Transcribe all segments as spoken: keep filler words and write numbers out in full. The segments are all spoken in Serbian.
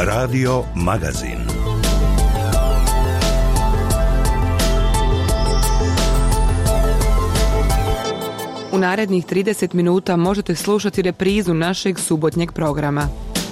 Radio Magazin. U narednih trideset minuta možete slušati reprizu našeg subotnjeg programa.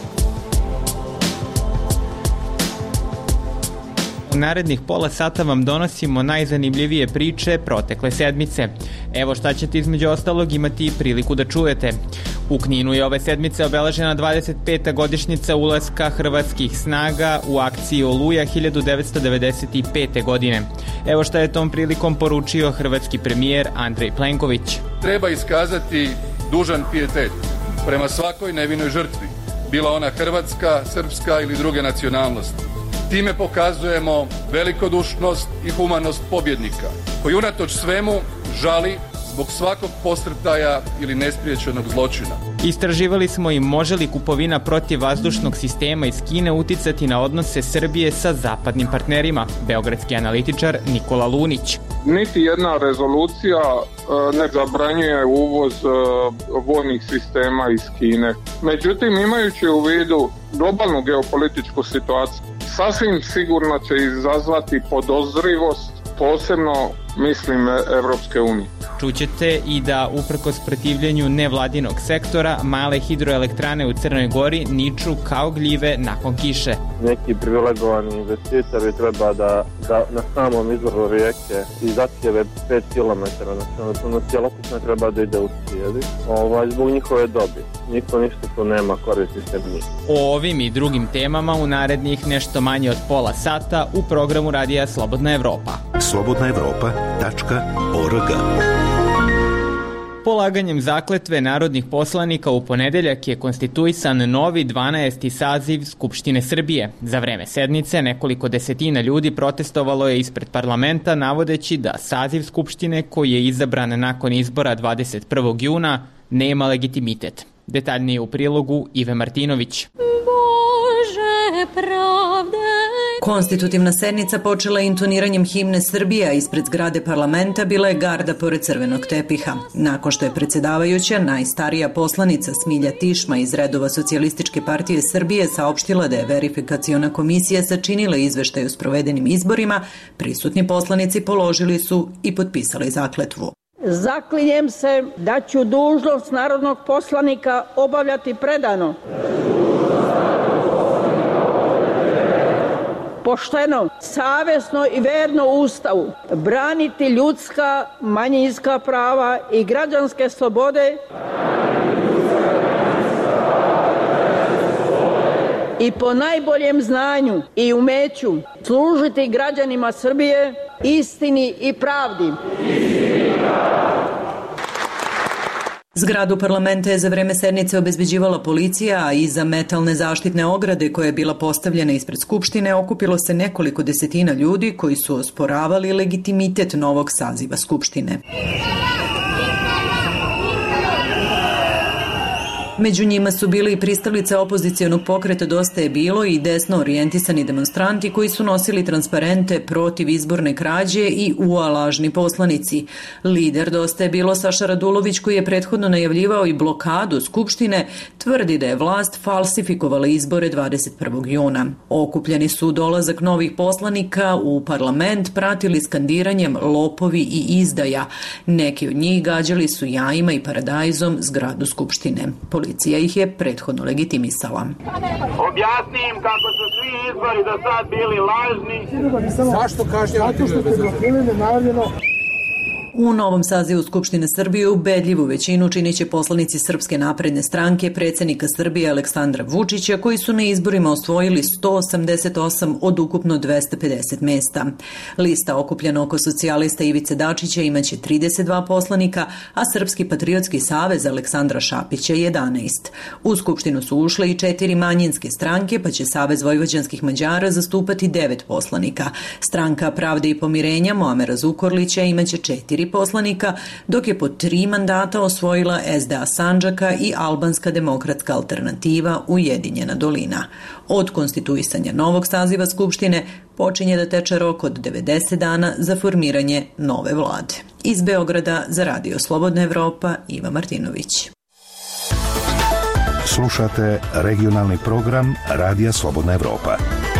U narednih pola sata vam donosimo najzanimljivije priče protekle sedmice. Evo šta ćete između ostalog imati priliku da čujete. U Kninu je ove sedmice obeležena dvadeset peta godišnjica ulaska hrvatskih snaga u akciju Oluja hiljadu devetsto devedeset pete. godine. Evo šta je tom prilikom poručio hrvatski premijer Andrej Plenković. Treba iskazati dužan pijetet prema svakoj nevinoj žrtvi, bila ona hrvatska, srpska ili druge nacionalnosti. Time pokazujemo velikodušnost i humanost pobjednika, koji unatoč svemu žali zbog svakog posrtaja ili nespriječenog zločina. Istraživali smo i može li kupovina protivvazdušnog sistema iz Kine uticati na odnose Srbije sa zapadnim partnerima, beogradski analitičar Nikola Lunić. Niti jedna rezolucija ne zabranjuje uvoz vojnih sistema iz Kine. Međutim, imajući u vidu globalnu geopolitičku situaciju, sasvim sigurno će izazvati podozrivost, posebno mislim Evropske unije. Čućete i da uprkos protivljenju nevladinog sektora, male hidroelektrane u Crnoj Gori niču kao gljive nakon kiše. Neki privilegovani investitori treba da, da na samom izvoru rijeke i zacijeve pet kilometara, znači ono cjelokupno treba da ide u cijeli, ovaj, zbog njihove dobi. Niko ništa tu nema koristi sebi. O ovim i drugim temama u narednih nešto manje od pola sata u programu radija Slobodna Evropa. slobodna evropa tačka org. Polaganjem zakletve narodnih poslanika u ponedeljak je konstituisan novi dvanaesti saziv Skupštine Srbije. Za vreme sednice nekoliko desetina ljudi protestovalo je ispred parlamenta navodeći da saziv Skupštine koji je izabran nakon izbora dvadeset prvog juna nema legitimitet. Detaljnije u prilogu Ive Martinović. Bože pravde. Konstitutivna sednica počela intoniranjem himne Srbije, a ispred zgrade parlamenta bila je garda pored crvenog tepiha. Nakon što je predsjedavajuća, najstarija poslanica Smilja Tišma iz redova Socijalističke partije Srbije saopštila da je verifikaciona komisija sačinila izveštaj o sprovedenim izborima, prisutni poslanici položili su i potpisali zakletvu. Zaklinjem se da ću dužnost narodnog poslanika obavljati predano, pošteno, savjesno i verno Ustavu, braniti ljudska, manjinska prava i građanske slobode i po najboljem znanju i umeću služiti građanima Srbije, istini i pravdi. Zgradu parlamenta je za vreme sednice obezbeđivala policija, a iza metalne zaštitne ograde koja je bila postavljena ispred Skupštine okupilo se nekoliko desetina ljudi koji su osporavali legitimitet novog saziva Skupštine. Među njima su bili i pristalice opozicijonog pokreta Dosta je bilo i desno orijentisani demonstranti koji su nosili transparente protiv izborne krađe i U A lažni poslanici. Lider Dosta je bilo Saša Radulović, koji je prethodno najavljivao i blokadu Skupštine, tvrdi da je vlast falsifikovala izbore dvadeset prvog juna. Okupljeni su dolazak novih poslanika u parlament pratili skandiranjem lopovi i izdaja. Neki od njih gađali su jajima i paradajzom zgradu Skupštine. Policija ih je prethodno legitimisala. Objasni im kako su svi izbori do sad bili lažni. Zašto kažnjavate što ste blokirali najavljeno? U novom sazivu Skupštine Srbije ubedljivu većinu činiće poslanici Srpske napredne stranke predsjednika Srbije Aleksandra Vučića, koji su na izborima osvojili sto osamdeset osam od ukupno dvesta pedeset mesta. Lista okupljena oko socijalista Ivice Dačića imaće trideset dva poslanika, a Srpski patriotski savez Aleksandra Šapića jedanaest. U Skupštinu su ušle i četiri manjinske stranke, pa će Savez vojvođanskih Mađara zastupati devet poslanika. Stranka Pravde i pomirenja Muamera Zukorlića imaće četiri poslanika, dok je po tri mandata osvojila S D A Sandžaka i Albanska demokratska alternativa Ujedinjena dolina. Od konstituisanja novog saziva Skupštine počinje da teče rok od devedeset dana za formiranje nove vlade. Iz Beograda za Radio Slobodna Evropa, Iva Martinović. Slušate regionalni program Radija Slobodna Evropa.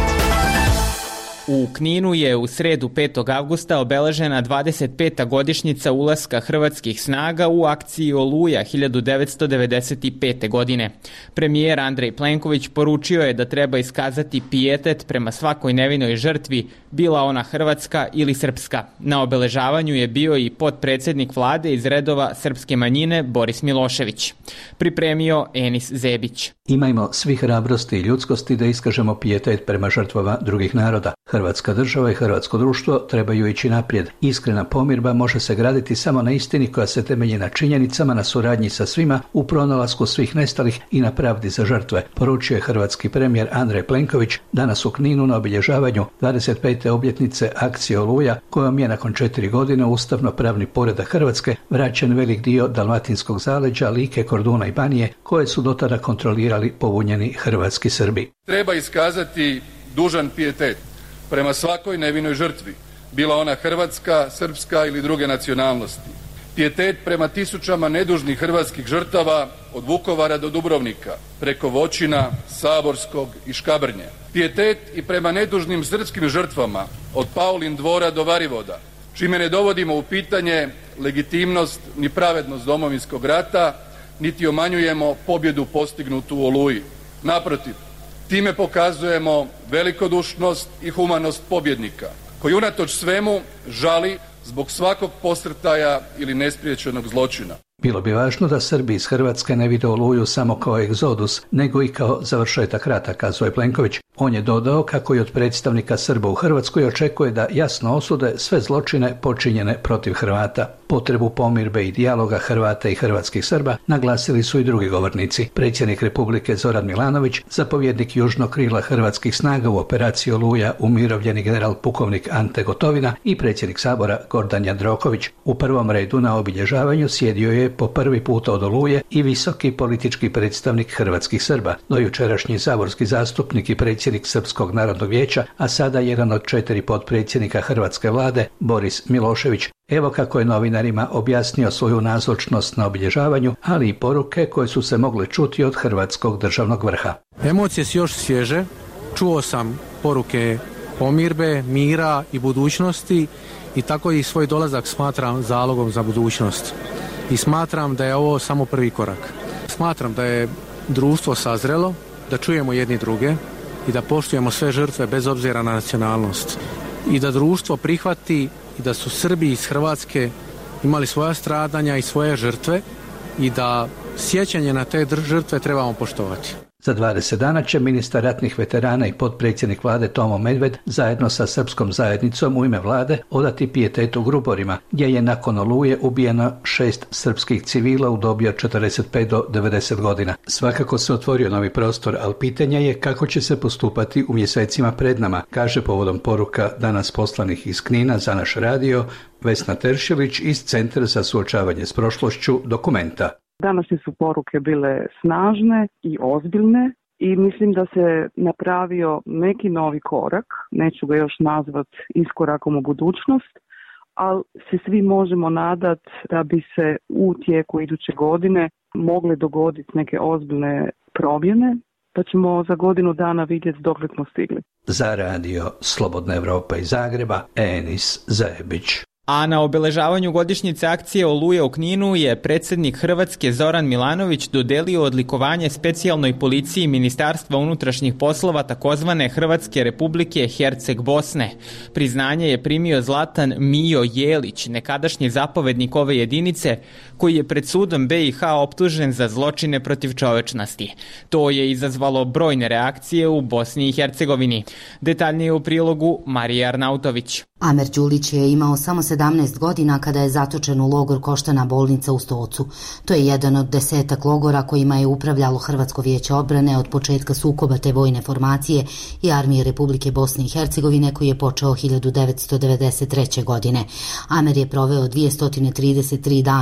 U Kninu je u sredu petog avgusta obeležena dvadeset peta godišnjica ulaska hrvatskih snaga u akciji Oluja hiljadu devetsto devedeset pete. godine. Premijer Andrej Plenković poručio je da treba iskazati pijetet prema svakoj nevinoj žrtvi, bila ona hrvatska ili srpska. Na obeležavanju je bio i potpredsednik vlade iz redova srpske manjine Boris Milošević. Pripremio Enis Zebić. Imajmo svi hrabrosti i ljudskosti da iskažemo pijetet prema žrtvama drugih naroda. Hrvatska država i hrvatsko društvo trebaju ići naprijed. Iskrena pomirba može se graditi samo na istini koja se temelji na činjenicama, na suradnji sa svima, u pronalasku svih nestalih i na pravdi za žrtve, poručio je hrvatski premijer Andrej Plenković danas u Kninu na obilježavanju dvadeset pete obljetnice akcije Oluja, kojom je nakon četiri godine ustavno-pravni poredak Hrvatske vraćen velik dio dalmatinskog zaleđa, Like, Korduna i Banije, koje su do tada kontrolirali pobunjeni hrvatski Srbi. Treba iskazati dužan pijetet prema svakoj nevinoj žrtvi, bila ona hrvatska, srpska ili druge nacionalnosti. Pijetet prema tisućama nedužnih hrvatskih žrtava od Vukovara do Dubrovnika, preko Voćina, Saborskog i Škabrnje. Pijetet i prema nedužnim srpskim žrtvama od Paulin dvora do Varivoda, čime ne dovodimo u pitanje legitimnost ni pravednost Domovinskog rata, niti omanjujemo pobjedu postignutu u Oluji. Naprotiv, time pokazujemo velikodušnost i humanost pobjednika, koji unatoč svemu žali zbog svakog posrtaja ili nespriječenog zločina. Bilo bi važno da Srbi iz Hrvatske ne vide Oluju samo kao egzodus, nego i kao završetak rata, kazao je Plenković. On je dodao kako i od predstavnika Srba u Hrvatskoj očekuje da jasno osude sve zločine počinjene protiv Hrvata. Potrebu pomirbe i dijaloga Hrvata i hrvatskih Srba naglasili su i drugi govornici. Predsjednik Republike Zoran Milanović, zapovjednik južnog krila hrvatskih snaga u operaciji Oluja, umirovljeni general pukovnik Ante Gotovina i predsjednik Sabora Gordan Jandroković. U prvom redu na obilježavanju sjedio je po prvi puta od Oluje i visoki politički predstavnik hrvatskih Srba, dojučerašnji saborski zastupnik i predsjednik Srpskog narodnog vijeća, a sada jedan od četiri potpredsjednika hrvatske vlade, Boris Milošević. Evo kako je novinarima objasnio svoju nazočnost na obilježavanju, ali i poruke koje su se mogle čuti od hrvatskog državnog vrha. Emocije su još svježe, čuo sam poruke pomirbe, mira i budućnosti i tako i svoj dolazak smatram zalogom za budućnost. I smatram da je ovo samo prvi korak. Smatram da je društvo sazrelo, da čujemo jedni druge i da poštujemo sve žrtve bez obzira na nacionalnost. I da društvo prihvati i da su Srbi iz Hrvatske imali svoja stradanja i svoje žrtve i da sjećanje na te žrtve trebamo poštovati. Za dvadeset dana će ministar ratnih veterana i potpredsjednik vlade Tomo Medved zajedno sa srpskom zajednicom u ime vlade odati pijetet u Gruborima, gdje je nakon Oluje ubijeno šest srpskih civila u dobi od četrdeset pet do devedeset godina. Svakako se otvorio novi prostor, ali pitanje je kako će se postupati u mjesecima pred nama, kaže povodom poruka danas poslanih iz Knina za naš radio Vesna Teršelić iz Centra za suočavanje s prošlošću Dokumenta. Današnje su poruke bile snažne i ozbiljne i mislim da se napravio neki novi korak, neću ga još nazvat iskorakom u budućnost, ali se svi možemo nadat da bi se u tijeku iduće godine mogle dogoditi neke ozbiljne promjene, da ćemo za godinu dana vidjeti dokle smo stigli. Za radio Slobodna Evropa iz Zagreba, Enis Zebić. A na obeležavanju godišnjice akcije Oluja u Kninu je predsjednik Hrvatske Zoran Milanović dodelio odlikovanje specijalnoj policiji Ministarstva unutrašnjih poslova takozvane Hrvatske Republike Herceg Bosne. Priznanje je primio Zlatan Mijo Jelić, nekadašnji zapovednik ove jedinice, koji je pred sudom be i ha optužen za zločine protiv čovečnosti. To je izazvalo brojne reakcije u Bosni i Hercegovini. Detaljnije u prilogu Marija Arnautović. Amer Đulić je imao samo sedamnaest godina kada je zatočen u logor Koštana bolnica u Stocu. To je jedan od desetak logora kojima je upravljalo Hrvatsko vijeće odbrane od početka sukoba te vojne formacije i armije Republike Bosne i Hercegovine koji je počeo hiljadu devetsto devedeset treće. godine. Amer je proveo dvjesto trideset tri dana u logoru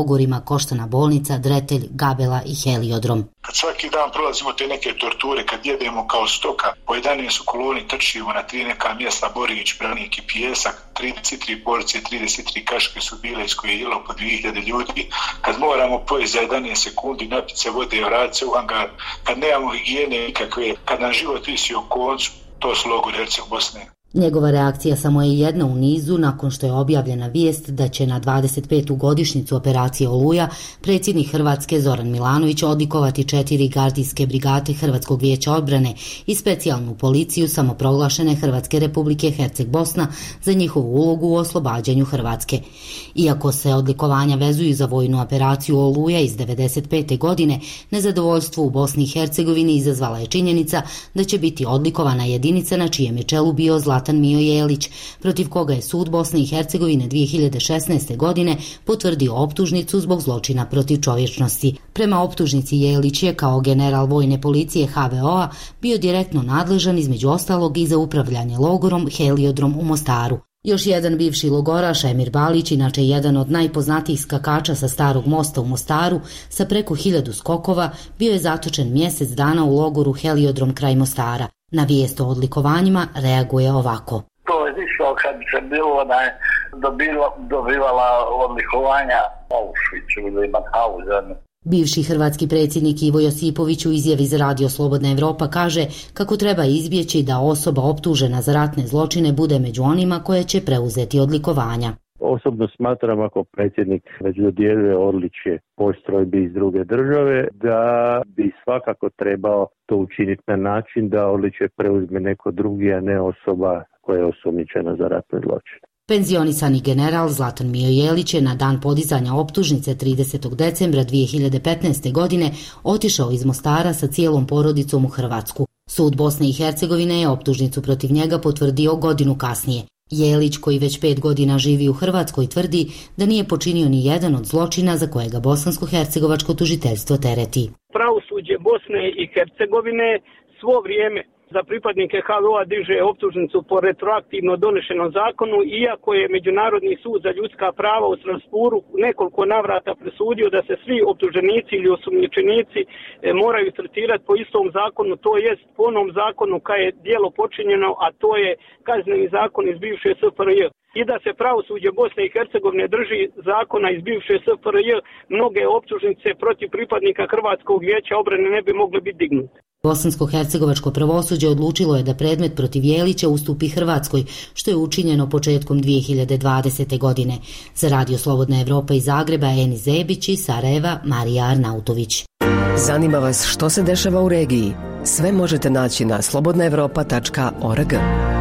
logorima Koštana bolnica, Dretelj, Gabela i Heliodrom. Kad svaki dan prolazimo te neke torture, kad jedemo kao stoka, po jedanaest u koloni trčimo na tri neka mjesta, Borić, Branik i Pijesak, trideset tri porcije, trideset tri kaške su bile iz koje je jelo po dvije hiljade ljudi, kad moramo pojesti za jedanaest sekundi, napiti se vode, vratiti se u hangar, kad nemamo higijene nikakve, kad nam život visi o koncu, to su logori Herceg Bosne. Njegova reakcija samo je jedna u nizu nakon što je objavljena vijest da će na dvadeset petu godišnjicu operacije Oluja predsjednik Hrvatske Zoran Milanović odlikovati četiri gardijske brigade Hrvatskog vijeća odbrane i specijalnu policiju samoproglašene Hrvatske Republike Herceg Bosna za njihovu ulogu u oslobađanju Hrvatske. Iako se odlikovanja vezuju za vojnu operaciju Oluja iz devedeset pete godine, nezadovoljstvo u Bosni i Hercegovini izazvala je činjenica da će biti odlikovana jedinica na čijem je čelu bio Zlatan Zlatan Mijo Jelić, protiv koga je sud Bosne i Hercegovine dvije hiljade šesnaeste. godine potvrdio optužnicu zbog zločina protiv čovječnosti. Prema optužnici Jelić je kao general vojne policije H V O-a bio direktno nadležan između ostalog i za upravljanje logorom Heliodrom u Mostaru. Još jedan bivši logoraš, Emir Balić, inače jedan od najpoznatijih skakača sa Starog mosta u Mostaru, sa preko hiljadu skokova, bio je zatočen mjesec dana u logoru Heliodrom kraj Mostara. Na vijest o odlikovanjima reaguje ovako. To je išao kad bi se bilo da je dobila, dobivala odlikovanja Auschwitzu ili Mauthausen. Bivši hrvatski predsjednik Ivo Josipović u izjavi za Radio Slobodna Evropa kaže kako treba izbjeći da osoba optužena za ratne zločine bude među onima koje će preuzeti odlikovanja. Osobno smatram, ako predsjednik već dodjeljuje odličje postrojbi iz druge države, da bi svakako trebao to učiniti na način da odličje preuzme neko drugi, a ne osoba koja je osumnjičena za ratne zločine. Penzionisani general Zlatan Mijo Jelić je na dan podizanja optužnice tridesetog decembra dvije hiljade petnaeste. godine otišao iz Mostara sa cijelom porodicom u Hrvatsku. Sud Bosne i Hercegovine je optužnicu protiv njega potvrdio godinu kasnije. Jelić, koji već pet godina živi u Hrvatskoj, tvrdi da nije počinio ni jedan od zločina za kojega bosansko-hercegovačko tužiteljstvo tereti. Pravosuđe Bosne i Hercegovine svo vrijeme za pripadnike H V O-a diže optužnicu po retroaktivno donešenom zakonu, iako je Međunarodni sud za ljudska prava u Strasburu nekoliko navrata presudio da se svi optuženici ili osumnjičenici moraju tretirati po istom zakonu, to jest po onom zakonu kad je djelo počinjeno, a to je kazneni zakon iz bivše S F R J. I da se pravosuđe Bosne i Hercegovine drži zakona iz bivše S F R J, mnoge optužnice protiv pripadnika Hrvatskog vijeća obrane ne bi mogle biti dignute. Bosansko-hercegovačko pravosuđe odlučilo je da predmet protiv Jelića ustupi Hrvatskoj, što je učinjeno početkom dvije hiljade dvadesete. godine. Za Radio Slobodna Evropa iz Zagreba, Eni Zebić, i Sarajeva, Marija Arnautović. Zanima vas što se dešava u regiji? Sve možete naći na slobodna evropa tačka org.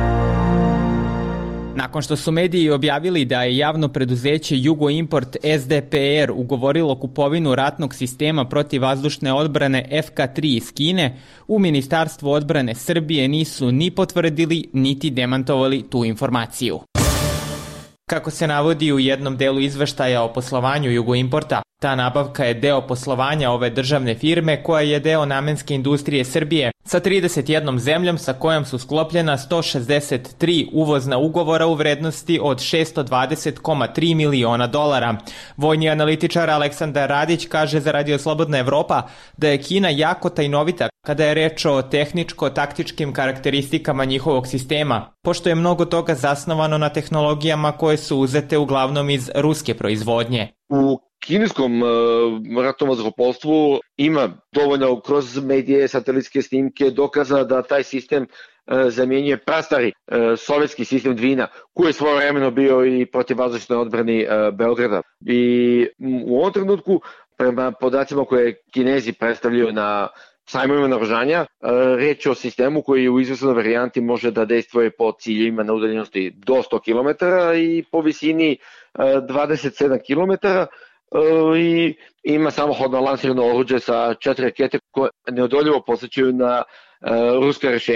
Nakon što su mediji objavili da je javno preduzeće Jugoimport S D P R ugovorilo kupovinu ratnog sistema protivvazdušne odbrane F K tri iz Kine, u Ministarstvu odbrane Srbije nisu ni potvrdili niti demantovali tu informaciju. Kako se navodi u jednom delu izveštaja o poslovanju Jugoimporta, ta nabavka je deo poslovanja ove državne firme koja je deo namenske industrije Srbije sa trideset jednom zemljom sa kojom su sklopljena sto šezdeset tri uvozna ugovora u vrednosti od šesto dvadeset zarez tri miliona dolara. Vojni analitičar Aleksandar Radić kaže za Radio Slobodna Evropa da je Kina jako tajnovita kada je reč o tehničko-taktičkim karakteristikama njihovog sistema, pošto je mnogo toga zasnovano na tehnologijama koje su uzete uglavnom iz ruske proizvodnje. U kineskom uh, ratnom vazduhoplovstvu ima dovoljno kroz medije, satelitske snimke dokaza da taj sistem uh, zamjenjuje prastari uh, sovjetski sistem Dvina, koji je svojevremeno bio i protivvazdušnoj odbrani uh, Beograda. I um, u ovom trenutku, prema podacima koje Kinezi predstavljaju na sajmovima naoružanja, reč je o sistemu koji u izvesnoj varijanti može da dejstvuje po ciljevima na udaljenosti do sto kilometara i po visini dvadeset sedam kilometara i ima samohodno lansirano oruđe sa četiri rakete koje neodoljivo posjećaju na ruska rješenja.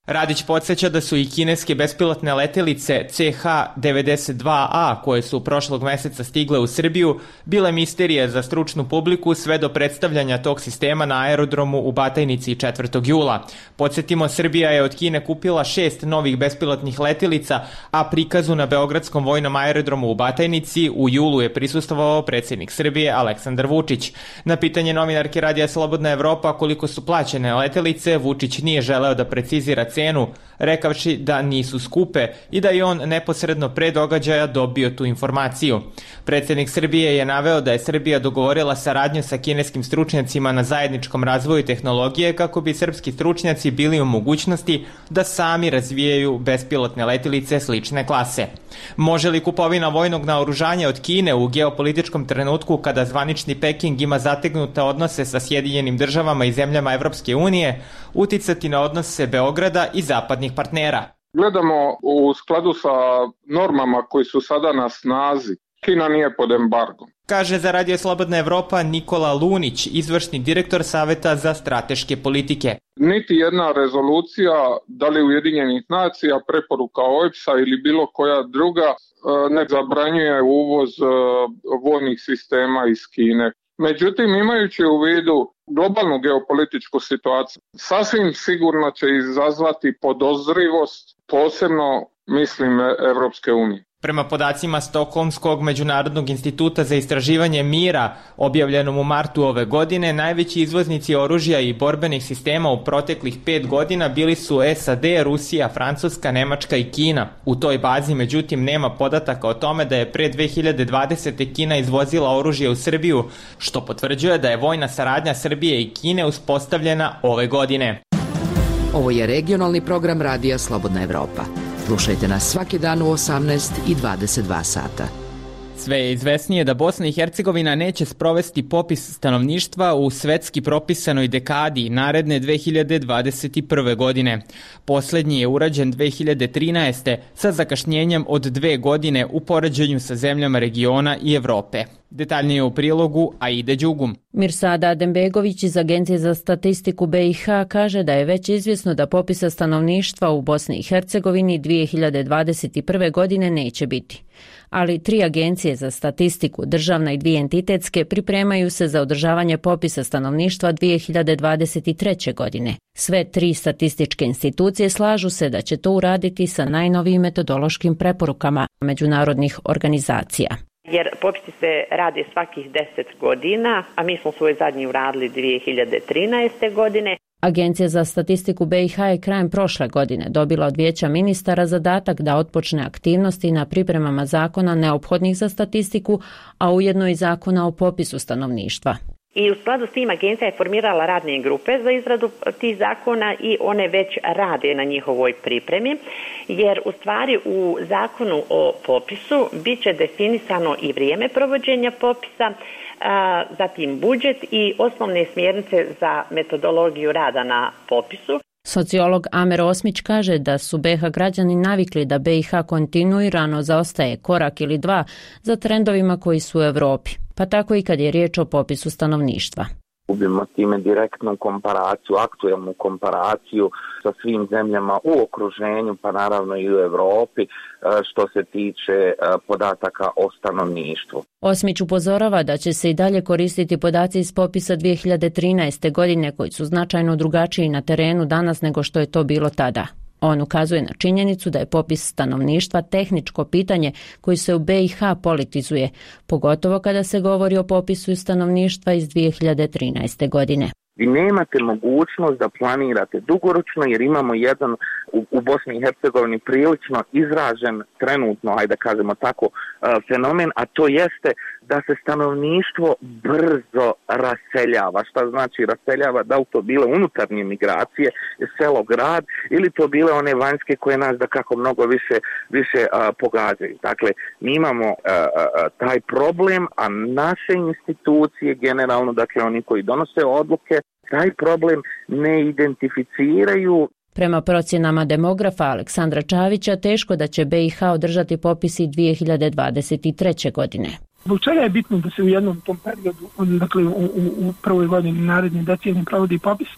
Radić podsjeća da su i kineske bespilotne letelice C H devedeset dva A, koje su prošlog meseca stigle u Srbiju, bile misterije za stručnu publiku sve do predstavljanja tog sistema na aerodromu u Batajnici četvrtog jula. Podsjetimo, Srbija je od Kine kupila šest novih bespilotnih letelica, a prikazu na Beogradskom vojnom aerodromu u Batajnici u julu je prisustvovao predsjednik Srbije Aleksandar Vučić. Na pitanje novinarke Radija Slobodna Evropa koliko su plaćene letelice, Vučić nije želeo da precizira cenu, rekavši da nisu skupe i da je on neposredno pre događaja dobio tu informaciju. Predsjednik Srbije je naveo da je Srbija dogovorila saradnju sa kineskim stručnjacima na zajedničkom razvoju tehnologije kako bi srpski stručnjaci bili u mogućnosti da sami razvijaju bespilotne letilice slične klase. Može li kupovina vojnog naoružanja od Kine u geopolitičkom trenutku kada zvanični Peking ima zategnute odnose sa Sjedinjenim državama i zemljama Evropske unije uticati na odnose Beograda i zapadnih partnera? Gledamo u skladu sa normama koji su sada na snazi. Kina nije pod embargom. Kaže za Radio Slobodna Evropa Nikola Lunić, izvršni direktor Saveta za strateške politike. Niti jedna rezolucija, da li Ujedinjenih nacija, preporuka O E P S-a ili bilo koja druga, ne zabranjuje uvoz vojnih sistema iz Kine. Međutim, imajući u vidu globalnu geopolitičku situaciju, sasvim sigurno će izazvati podozrivost, posebno mislim Evropske unije. Prema podacima Stokholmskog međunarodnog instituta za istraživanje mira, objavljenom u martu ove godine, najveći izvoznici oružja i borbenih sistema u proteklih pet godina bili su S A D, Rusija, Francuska, Nemačka i Kina. U toj bazi, međutim, nema podataka o tome da je pre dve hiljade dvadesete. Kina izvozila oružje u Srbiju, što potvrđuje da je vojna saradnja Srbije i Kine uspostavljena ove godine. Ovo je regionalni program Radija Slobodna Evropa. Slušajte nas svaki dan u osamnaest i dvadeset dva sata. Sve je izvesnije da Bosna i Hercegovina neće sprovesti popis stanovništva u svetski propisanoj dekadi naredne dve hiljade dvadeset prve. godine. Poslednji je urađen dve hiljade trinaeste. sa zakašnjenjem od dve godine u poređenju sa zemljama regiona i Evrope. Detaljnije u prilogu Aide Đugum. Mirsada Adembegović iz Agencije za statistiku B i H kaže da je već izvjesno da popisa stanovništva u Bosni i Hercegovini dve hiljade dvadeset prve. godine neće biti. Ali tri agencije za statistiku, državna i dvije entitetske, pripremaju se za održavanje popisa stanovništva dve hiljade dvadeset treće. godine. Sve tri statističke institucije slažu se da će to uraditi sa najnovijim metodološkim preporukama međunarodnih organizacija. Jer popisi se rade svakih deset godina, a mi smo svoj zadnji uradili dve hiljade trinaeste. godine. Agencija za statistiku B i H je krajem prošle godine dobila od Vijeća ministara zadatak da otpočne aktivnosti na pripremama zakona neophodnih za statistiku, a ujedno i zakona o popisu stanovništva. I u skladu s tim agencija je formirala radne grupe za izradu tih zakona i one već rade na njihovoj pripremi, jer u stvari u zakonu o popisu bit će definisano i vrijeme provođenja popisa, a, zatim budžet i osnovne smjernice za metodologiju rada na popisu. Sociolog Amer Osmić kaže da su B i H građani navikli da B i H kontinuirano zaostaje korak ili dva za trendovima koji su u Evropi, pa tako i kad je riječ o popisu stanovništva. Gubimo time direktnu komparaciju, aktuelnu komparaciju sa svim zemljama u okruženju, pa naravno i u Evropi, što se tiče podataka o stanovništvu. Osmić upozorava da će se i dalje koristiti podaci iz popisa dve hiljade trinaeste. godine koji su značajno drugačiji na terenu danas nego što je to bilo tada. On ukazuje na činjenicu da je popis stanovništva tehničko pitanje koji se u B i H politizuje, pogotovo kada se govori o popisu stanovništva iz dve hiljade trinaeste. godine. Vi nemate mogućnost da planirate dugoročno jer imamo jedan u, u Bosni i Hercegovini prilično izražen trenutno, ajde da kažemo tako, fenomen, a to jeste da se stanovništvo brzo raseljava. Šta znači raseljava? Da li to bile unutarnje migracije, selo, grad, ili to bile one vanjske koje nas da kako mnogo više, više a, pogađaju. Dakle, mi imamo a, a, taj problem, a naše institucije generalno, dakle oni koji donose odluke, taj problem ne identificiraju. Prema procjenama demografa Aleksandra Čavića, teško da će B i H održati popisi dve hiljade dvadeset treće. godine. Zbog čega je bitno da se u jednom tom periodu, dakle u, u, u prvoj godini naredne decenije provodi popis?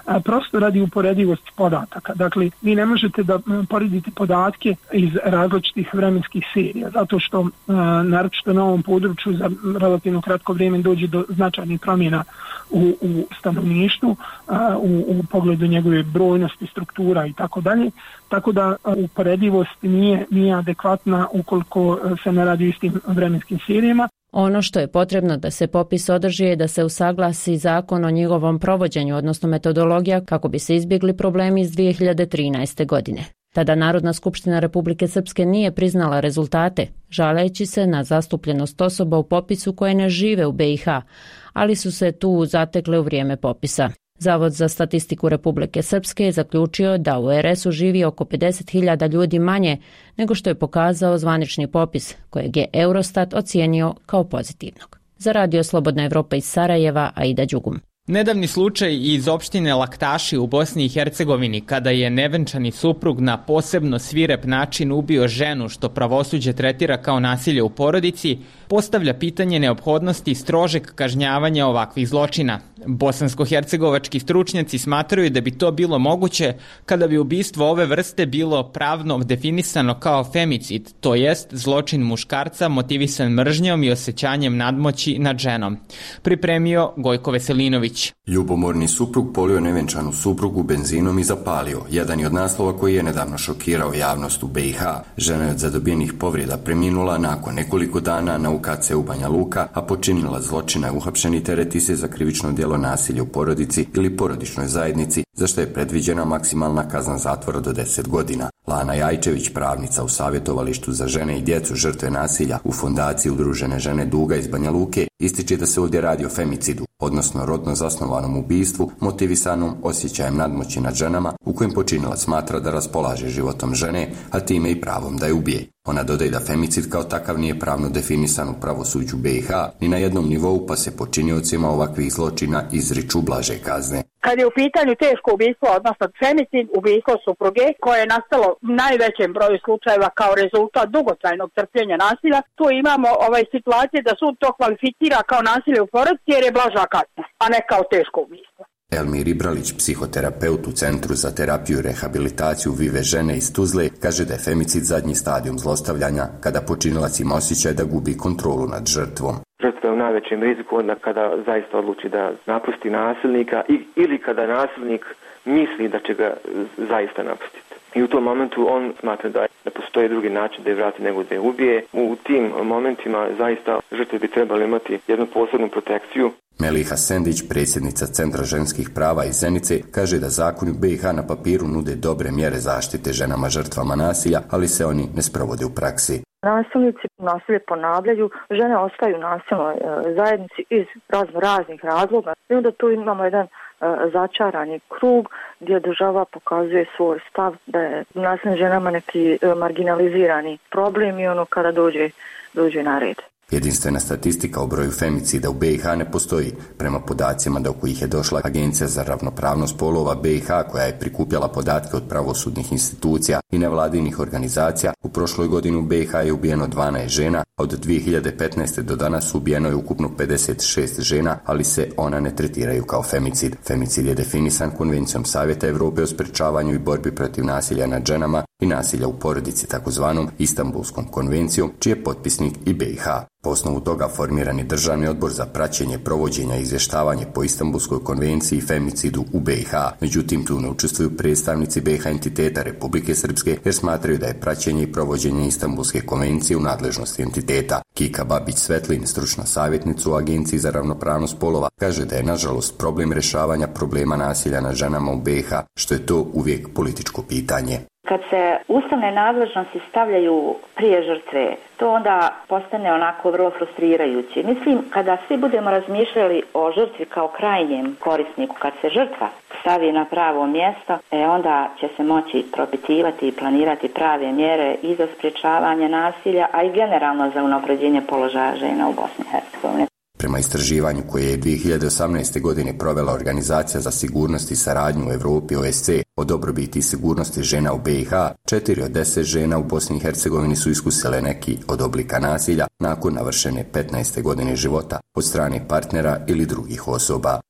prosto radi uporedivosti podataka. Dakle, vi ne možete da poredite podatke iz različitih vremenskih serija, zato što naročito na ovom području za relativno kratko vrijeme dođe do značajnih promjena u, u stanovništvu, u, u pogledu njegove brojnosti, struktura i tako dalje. Tako da uporedivost nije, nije adekvatna ukoliko se ne radi u istim vremenskim serijama. Ono što je potrebno da se popis održi je da se usaglasi zakon o njegovom provođenju, odnosno metodologija, kako bi se izbjegli problemi iz dvije hiljade trinaeste. godine. Tada Narodna skupština Republike Srpske nije priznala rezultate, žaleći se na zastupljenost osoba u popisu koje ne žive u be i ha, ali su se tu zatekle u vrijeme popisa. Zavod za statistiku Republike Srpske je zaključio da u er esu živi oko pedeset hiljada ljudi manje nego što je pokazao zvanični popis, kojeg je Eurostat ocijenio kao pozitivnog. Za Radio Slobodna Evropa iz Sarajeva, Aida Đugum. Nedavni slučaj iz opštine Laktaši u Bosni i Hercegovini, kada je nevenčani suprug na posebno svirep način ubio ženu, što pravosuđe tretira kao nasilje u porodici, postavlja pitanje neophodnosti strožeg kažnjavanja ovakvih zločina. Bosansko-hercegovački stručnjaci smatraju da bi to bilo moguće kada bi ubistvo ove vrste bilo pravno definisano kao femicid, to jest zločin muškarca motivisan mržnjom i osjećanjem nadmoći nad ženom. Pripremio Gojko Veselinović. Ljubomorni suprug polio nevenčanu suprugu benzinom i zapalio. Jedan je od naslova koji je nedavno šokirao javnost u be i ha. Žena je od zadobijenih povreda preminula nakon nekoliko dana na u ka ce u Banja Luka, a počinila zločina je uhapšen i tereti se za krivično djelo nasilja u porodici ili porodičnoj zajednici, za što je predviđena maksimalna kazna zatvora do deset godina. Lana Jajčević, pravnica u savjetovalištu za žene i djecu žrtve nasilja u fondaciji Udružene žene Duga iz Banja Luke, ističe da se ovdje radi o femicidu, odnosno rodno zasnovanom ubistvu motivisanom osjećajem nadmoći nad ženama, u kojem počinilac smatra da raspolaže životom žene, a time i pravom da je ubije. Ona dodaje da femicid kao takav nije pravno definisan u pravosuđu be i ha ni na jednom nivou, pa se počiniocima ovakvih zločina izriču blaže kazne. Kad je u pitanju teško ubistvo, odnosno femicid, ubistvo supruge, koje je nastalo u najvećem broju slučajeva kao rezultat dugotrajnog trpljenja nasilja, tu imamo ovaj situacije da sud to kvalificira kao nasilje u porodici jer je blaža kazna, a ne kao teško ubistvo. Elmir Ibralić, psihoterapeut u Centru za terapiju i rehabilitaciju Vive žene iz Tuzle, kaže da je femicid zadnji stadijum zlostavljanja, kada počinilac ima osjećaj da gubi kontrolu nad žrtvom. Žrtva je u najvećem riziku onda kada zaista odluči da napusti nasilnika i, ili kada nasilnik misli da će ga zaista napustiti. I u tom momentu on smatra da ne postoji drugi način da je vrati nego da je ubije. U tim momentima zaista žrtve bi trebali imati jednu posebnu protekciju. Meliha Sendić, predsjednica Centra ženskih prava iz Zenice, kaže da zakoni u be i ha na papiru nude dobre mjere zaštite ženama žrtvama nasilja, ali se oni ne sprovode u praksi. Nasilnici nasilje ponavljaju, žene ostaju u nasilnoj zajednici iz razno raznih razloga. I onda tu imamo jedan začarani krug gdje država pokazuje svoj stav da je nasilnim ženama neki marginalizirani problem i ono kada dođe, dođe na red. Jedinstvena statistika o broju femicida u be i ha ne postoji. Prema podacima do kojih je došla Agencija za ravnopravnost polova be i ha, koja je prikupljala podatke od pravosudnih institucija i nevladinih organizacija, u prošloj godini u be i ha je ubijeno dvanaest žena, a od dvije hiljade petnaeste. do danas ubijeno je ukupno pedeset šest žena, ali se ona ne tretiraju kao femicid. Femicid je definisan Konvencijom Savjeta Europe o sprečavanju i borbi protiv nasilja nad ženama i nasilja u porodici, takozvanom Istanbulskom konvencijom, čiji je potpisnik i be i ha. Po osnovu toga formiran je Državni odbor za praćenje provođenja i izvještavanje po Istanbulskoj konvenciji i femicidu u be i ha. Međutim, tu ne učestvuju predstavnici be i ha entiteta Republike Srpske, jer smatraju da je praćenje i provođenje Istanbulske konvencije u nadležnosti entiteta. Kika Babić-Svetlin, stručna savjetnica u Agenciji za ravnopravnost polova, kaže da je nažalost problem rješavanja problema nasilja nad ženama u be i ha, što je to uvijek političko pitanje. Kad se ustavne nadležnosti stavljaju prije žrtve, to onda postane onako vrlo frustrirajuće. Mislim, kada svi budemo razmišljali o žrtvi kao krajnjem korisniku, kad se žrtva stavi na pravo mjesto, e onda će se moći propitivati i planirati prave mjere i za sprječavanje nasilja, a i generalno za unapređenje položaja žena u Bosni i Hercegovini. Prema istraživanju koje je dvije hiljade osamnaeste. godine provela Organizacija za sigurnost i saradnju u Europi O S C o dobrobiti i sigurnosti žena u be i ha, četiri od deset žena u Bosni i Hercegovini su iskusile neki od oblika nasilja nakon navršene petnaeste godine života od strane partnera ili drugih osoba.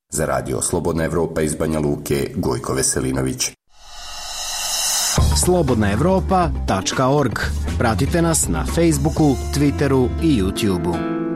Za radio Slobodna Evropa iz Banja Luke, Gojko Veselinović. slobodna evropa tačka org. Pratite nas na Facebooku, Twitteru i YouTubeu.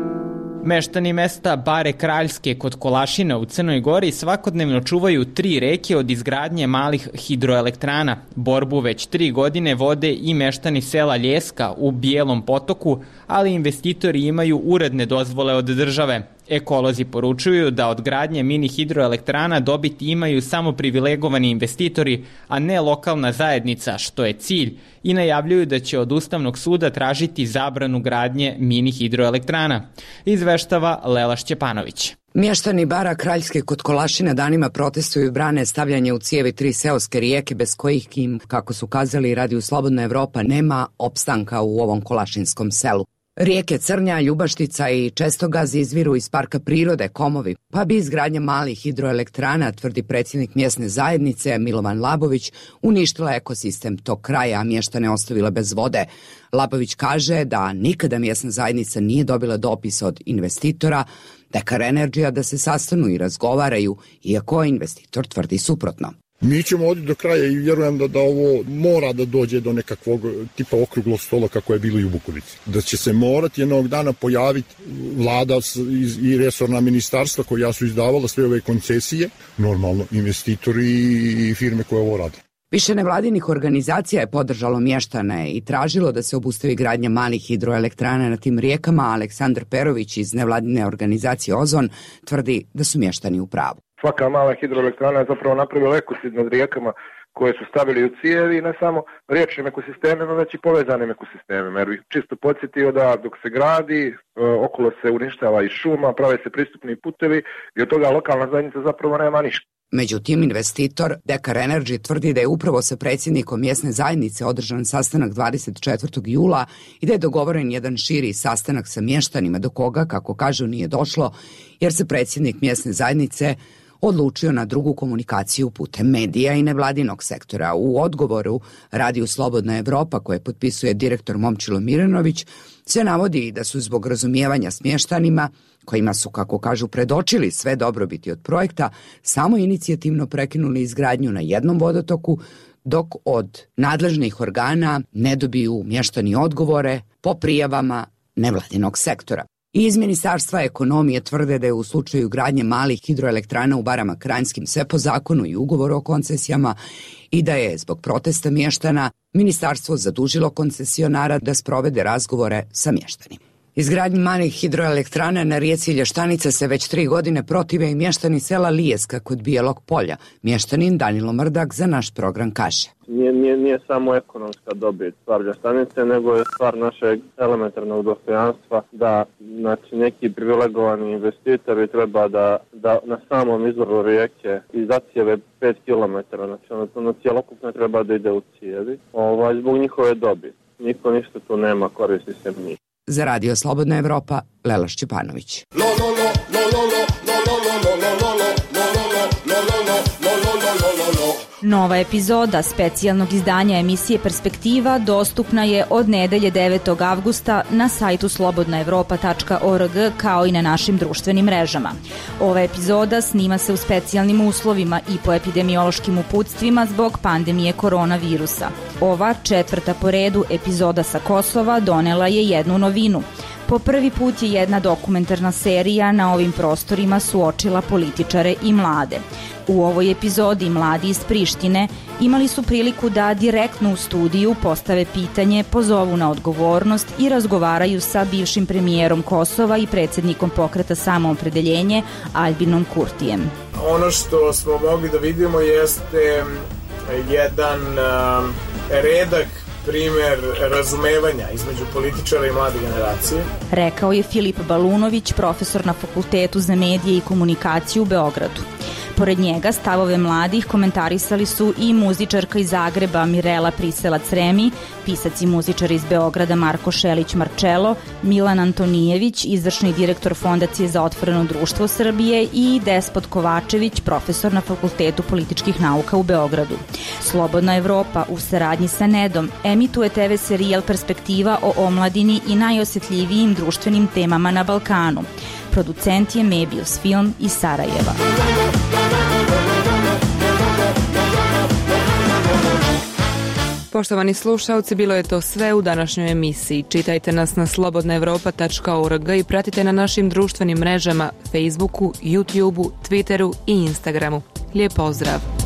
Meštani mesta Bare Kraljske kod Kolašina u Crnoj Gori svakodnevno čuvaju tri reke od izgradnje malih hidroelektrana. Borbu već tri godine vode i meštani sela Ljeska u Bijelom potoku, ali investitori imaju uredne dozvole od države. Ekolozi poručuju da od gradnje mini hidroelektrana dobiti imaju samo privilegovani investitori, a ne lokalna zajednica, što je cilj, i najavljuju da će od Ustavnog suda tražiti zabranu gradnje mini hidroelektrana. Izveštava Lela Šćepanović. Mještani Bara Kraljske kod Kolašina danima protestuju i brane stavljanje u cijevi tri seoske rijeke bez kojih im, kako su kazali Radio Slobodna Evropa, nema opstanka u ovom kolašinskom selu. Rijeke Crnja, Ljubaštica i Čestogaz izviru iz parka prirode Komovi, pa bi izgradnja malih hidroelektrana, tvrdi predsjednik mjesne zajednice Milovan Labović, uništila ekosistem tog kraja, a mještane ostavila bez vode. Labović kaže da nikada mjesna zajednica nije dobila dopis od investitora, Dekar Energy da se sastanu i razgovaraju, iako investitor tvrdi suprotno. Mi ćemo ovdje do kraja i vjerujem da, da ovo mora da dođe do nekakvog tipa okruglog stola kako je bilo i u Bukovici. Da će se morati jednog dana pojaviti vlada i resorna ministarstva koja su izdavala sve ove koncesije, normalno investitori i firme koje ovo rade. Više nevladinih organizacija je podržalo mještane i tražilo da se obustavi gradnja malih hidroelektrana na tim rijekama. Aleksandar Perović iz nevladine organizacije Ozon tvrdi da su mještani u pravu. Svaka mala hidroelektrana je zapravo napravila ekosid nad rijekama koje su stavili u cijevi i ne samo riječnim ekosistemima, već i povezanim ekosistemima. Jer bih čisto podsjetio da dok se gradi, okolo se uništava i šuma, prave se pristupni putevi i od toga lokalna zajednica zapravo nema ništa. Međutim, investitor Dekar Energy tvrdi da je upravo sa predsjednikom mjesne zajednice održan sastanak dvadeset četvrtog jula i da je dogovoren jedan širi sastanak sa mještanima, do koga, kako kažu, nije došlo, jer se predsjednik mjesne zajednice odlučio na drugu komunikaciju putem medija i nevladinog sektora. U odgovoru Radiju Slobodna Evropa, koje potpisuje direktor Momčilo Miranović, se navodi da su zbog razumijevanja s mještanima, kojima su, kako kažu, predočili sve dobrobiti od projekta, samo inicijativno prekinuli izgradnju na jednom vodotoku, dok od nadležnih organa ne dobiju mještani odgovore po prijavama nevladinog sektora. I iz Ministarstva ekonomije tvrde da je u slučaju gradnje malih hidroelektrana u Barama Kranjskim sve po zakonu i ugovoru o koncesijama i da je zbog protesta mještana ministarstvo zadužilo koncesionara da sprovede razgovore sa mještanima. Izgradnji malih hidroelektrana na rijeci Lještanica se već tri godine protive i mještani sela Lijeska kod Bijelog polja. Mještanin Danilo Mrdak za naš program kaže. Nije, nije, nije samo ekonomska dobit stvar Ljestanice, nego je stvar našeg elementarnog dostojanstva da znači, neki privilegovani investitori treba da, da na samom izvoru rijeke i zacijeve pet kilometara, znači ono, ono cijelokupno treba da ide u cijevi, ovaj, zbog njihove dobiti. Niko ništa tu nema, koristi se njih. Za Radio Slobodna Evropa, Lela Šćepanović. Nova epizoda specijalnog izdanja emisije Perspektiva dostupna je od nedelje devetog avgusta na sajtu slobodna evropa tačka org kao i na našim društvenim mrežama. Ova epizoda snima se u specijalnim uslovima i po epidemiološkim uputstvima zbog pandemije koronavirusa. Ova četvrta po redu epizoda sa Kosova donela je jednu novinu. Po prvi put je jedna dokumentarna serija na ovim prostorima suočila političare i mlade. U ovoj epizodi mladi iz Prištine imali su priliku da direktno u studiju postave pitanje, pozovu na odgovornost i razgovaraju sa bivšim premijerom Kosova i predsjednikom pokreta Samoopredeljenje Albinom Kurtijem. Ono što smo mogli da vidimo jeste jedan uh, redak primer razumevanja između političara i mlade generacije. Rekao je Filip Balunović, profesor na Fakultetu za medije i komunikaciju u Beogradu. Pored njega stavove mladih komentarisali su i muzičarka iz Zagreba Mirela Prisela-Cremi, pisac i muzičar iz Beograda Marko Šelić-Marčelo, Milan Antonijević, izvršni direktor Fondacije za otvoreno društvo Srbije i Despot Kovačević, profesor na Fakultetu političkih nauka u Beogradu. Slobodna Evropa u saradnji sa Nedom emituje te ve serijal Perspektiva o omladini i najosjetljivijim društvenim temama na Balkanu. Producent je Mebius Film iz Sarajeva. Poštovani slušalci, bilo je to sve u današnjoj emisiji. Čitajte nas na slobodna evropa tačka org i pratite na našim društvenim mrežama Facebooku, YouTubeu, Twitteru i Instagramu. Lijep pozdrav!